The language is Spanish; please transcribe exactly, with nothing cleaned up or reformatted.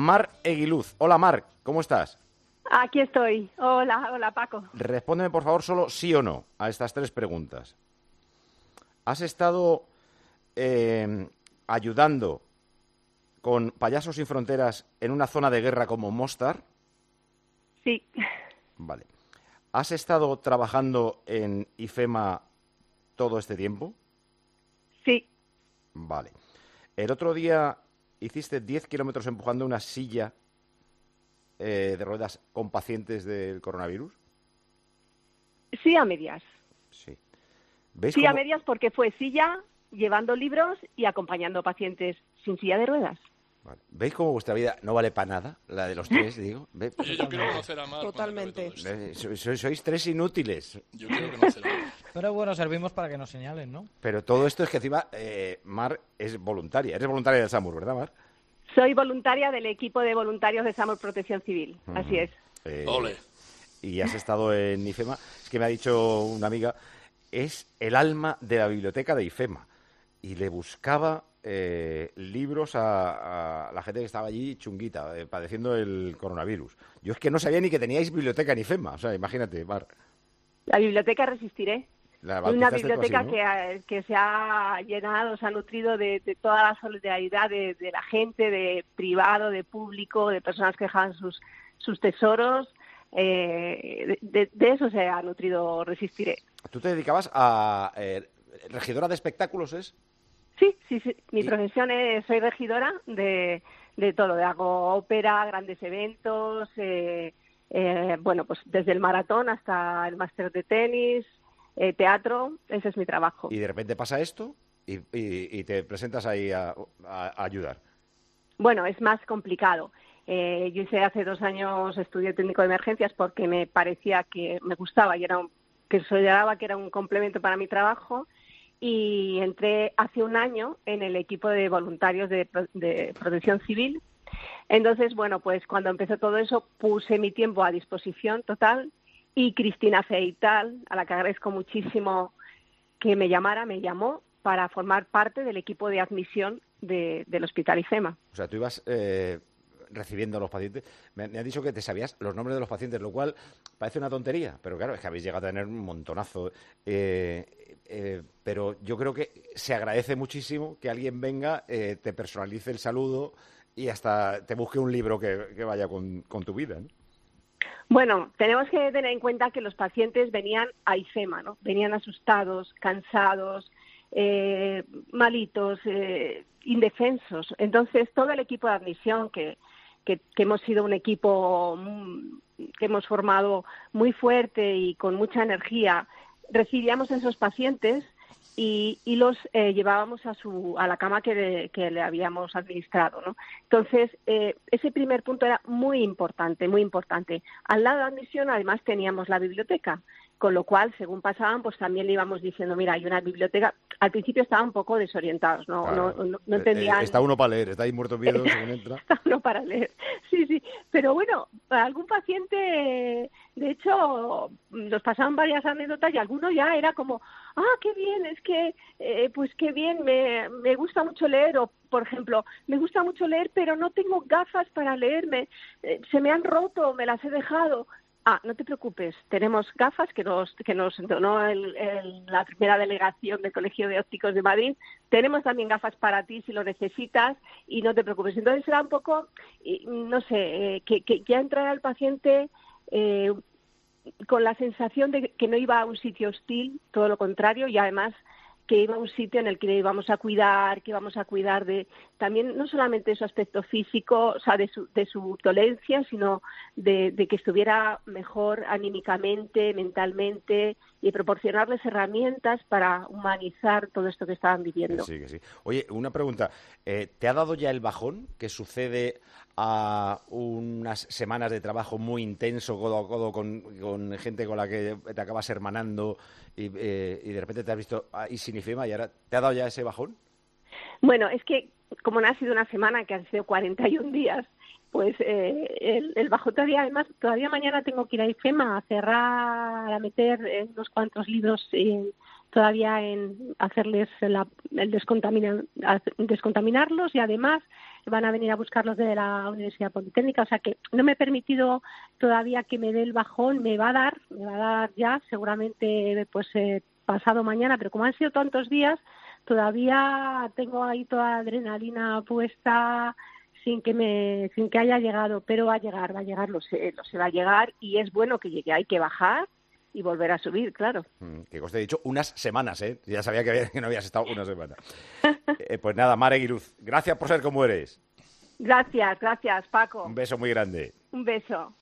Mar Eguiluz. Hola, Mar, ¿cómo estás? Aquí estoy. Hola, hola, Paco. Respóndeme, por favor, solo sí o no a estas tres preguntas. ¿Has estado eh, ayudando con Payasos Sin Fronteras en una zona de guerra como Mostar? Sí. Vale. ¿Has estado trabajando en IFEMA todo este tiempo? Sí. Vale. El otro día hiciste diez kilómetros empujando una silla eh, de ruedas con pacientes del coronavirus. Sí, a medias. Sí. ¿Veis Sí, cómo... a medias porque fue silla, llevando libros y acompañando pacientes sin silla de ruedas. Vale. ¿Veis cómo vuestra vida no vale para nada? La de los tres, digo. ¿Ve? Oye, yo quiero conocer a Mar. Totalmente. Eh, Sois, sois tres inútiles. Yo quiero conocer a Mar. Pero bueno, servimos para que nos señalen, ¿no? Pero todo esto es que encima eh, Mar es voluntaria. Eres voluntaria del SAMUR, ¿verdad, Mar? Soy voluntaria del equipo de voluntarios de SAMUR Protección Civil. Uh-huh. Así es. Eh, Ole. Y has estado en IFEMA. Es que me ha dicho una amiga, es el alma de la biblioteca de IFEMA. Y le buscaba eh, libros a, a la gente que estaba allí chunguita, eh, padeciendo el coronavirus. Yo es que no sabía ni que teníais biblioteca en IFEMA. O sea, imagínate, Mar. La biblioteca Resistiré. La una biblioteca así, ¿no? que, que se ha llenado, se ha nutrido de, de toda la solidaridad de, de la gente, de privado, de público, de personas que dejan sus, sus tesoros. Eh, de, de eso se ha nutrido Resistiré. ¿Tú te dedicabas a eh, regidora de espectáculos, es? Sí, sí, sí. Mi ¿Y? profesión es, soy regidora de, de todo. Hago ópera, grandes eventos, eh, eh, bueno, pues desde el maratón hasta el máster de tenis, eh, teatro, ese es mi trabajo. Y de repente pasa esto y, y, y te presentas ahí a, a, a ayudar. Bueno, es más complicado. Eh, yo hice hace dos años estudio técnico de emergencias porque me parecía que me gustaba y era un, que consideraba que era un complemento para mi trabajo. Y entré hace un año en el equipo de voluntarios de, de Protección Civil. Entonces, bueno, pues cuando empezó todo eso puse mi tiempo a disposición total y Cristina Feital, a la que agradezco muchísimo que me llamara, me llamó para formar parte del equipo de admisión de, del Hospital IFEMA. O sea, tú ibas eh, recibiendo a los pacientes. Me, me han dicho que te sabías los nombres de los pacientes, lo cual parece una tontería, pero claro, es que habéis llegado a tener un montonazo. Eh, Eh, pero yo creo que se agradece muchísimo que alguien venga, eh, te personalice el saludo y hasta te busque un libro que, que vaya con, con tu vida, ¿no? Bueno, tenemos que tener en cuenta que los pacientes venían a IFEMA, ¿no? Venían asustados, cansados, eh, malitos, eh, indefensos. Entonces, todo el equipo de admisión, que, que, que hemos sido un equipo que hemos formado muy fuerte y con mucha energía, recibíamos a esos pacientes y, y los eh, llevábamos a su a la cama que, de, que le habíamos administrado, ¿no? Entonces, eh, ese primer punto era muy importante, muy importante. Al lado de la admisión, además, teníamos la biblioteca, con lo cual, según pasaban, pues también le íbamos diciendo, mira, hay una biblioteca. Al principio estaban un poco desorientados, no, Claro. no, no, no entendían. Eh, está uno para leer, está ahí muerto miedo según entra. Está uno para leer, sí, sí. Pero bueno, algún paciente, de hecho, nos pasaban varias anécdotas y alguno ya era como, ah, qué bien, es que, eh, pues qué bien, me, me gusta mucho leer, o por ejemplo, me gusta mucho leer, pero no tengo gafas para leerme, eh, se me han roto, me las he dejado. Ah, no te preocupes, tenemos gafas que nos que nos donó el, el, la primera delegación del Colegio de Ópticos de Madrid. Tenemos también gafas para ti si lo necesitas y no te preocupes. Entonces era un poco, no sé, eh, que, que ya entrara el paciente eh, con la sensación de que no iba a un sitio hostil, todo lo contrario, y además que iba a un sitio en el que íbamos a cuidar, que íbamos a cuidar de también no solamente de su aspecto físico, o sea, de su, de su dolencia, sino de, de que estuviera mejor anímicamente, mentalmente, y proporcionarles herramientas para humanizar todo esto que estaban viviendo. Sí, que sí. Oye, una pregunta. Eh, ¿te ha dado ya el bajón que sucede a unas semanas de trabajo muy intenso, codo a codo, con, con gente con la que te acabas hermanando y, eh, y de repente te has visto ahí sin IFEMA y ahora te ha dado ya ese bajón? Bueno, es que como no ha sido una semana, que han sido cuarenta y un días, pues eh, el, el bajón todavía, además, todavía mañana tengo que ir a IFEMA a cerrar, a meter eh, unos cuantos libros en, todavía en hacerles la, el descontaminar, descontaminarlos y además van a venir a buscarlos de la Universidad Politécnica, o sea que no me he permitido todavía que me dé el bajón, me va a dar, me va a dar ya, seguramente pues eh, pasado mañana, pero como han sido tantos días, todavía tengo ahí toda la adrenalina puesta sin que me sin que haya llegado, pero va a llegar, va a llegar, lo sé, lo sé, va a llegar y es bueno que llegue, hay que bajar y volver a subir, claro. Mm, que os he dicho unas semanas, ¿eh? Ya sabía que, había- que no habías estado una semana. Eh, pues nada, Mare Guiluz, gracias por ser como eres. Gracias, gracias, Paco. Un beso muy grande. Un beso.